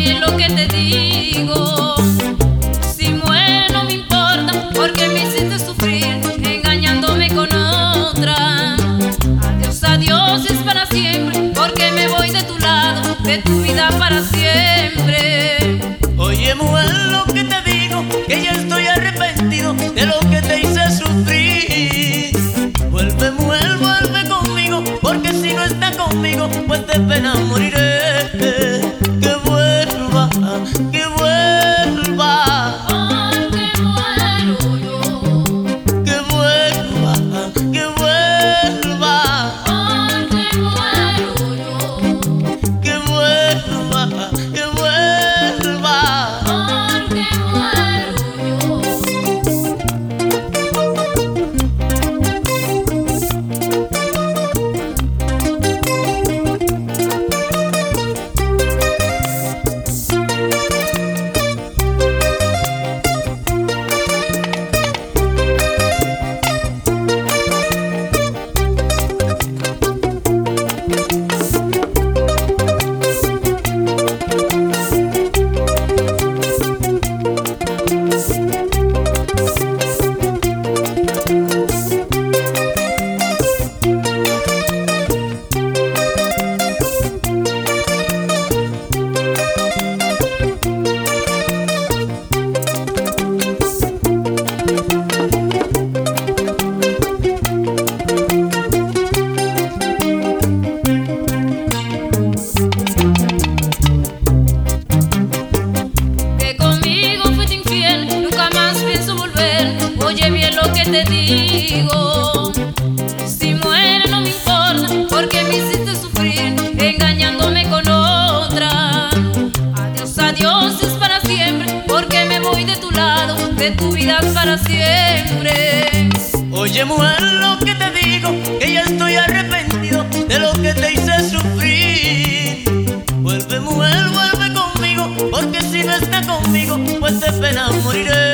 bien lo que te digo. Si muero no me importa, porque me hiciste sufrir engañándome con otra. Adiós, adiós es para siempre, porque me voy de tu lado, de tu vida para siempre. Oye, mujer, lo que te digo, que ya estoy arrepentido de lo que te hice sufrir. Vuelve, mujer, vuelve conmigo, porque si no está conmigo, pues de pena moriré. Que vuelva, que vuelva. Porque muero yo. Que vuelva, que vuelva. Porque muero yo. Que vuelva, que vuelva. Porque muero yo. Oye bien lo que te digo. Si muere no me importa, porque me hiciste sufrir engañándome con otra. Adiós, adiós es para siempre, porque me voy de tu lado, de tu vida para siempre. Oye, mujer, lo que te digo, que ya estoy arrepentido de lo que te hice sufrir. Vuelve, mujer, vuelve conmigo, porque si no está conmigo, pues de pena moriré.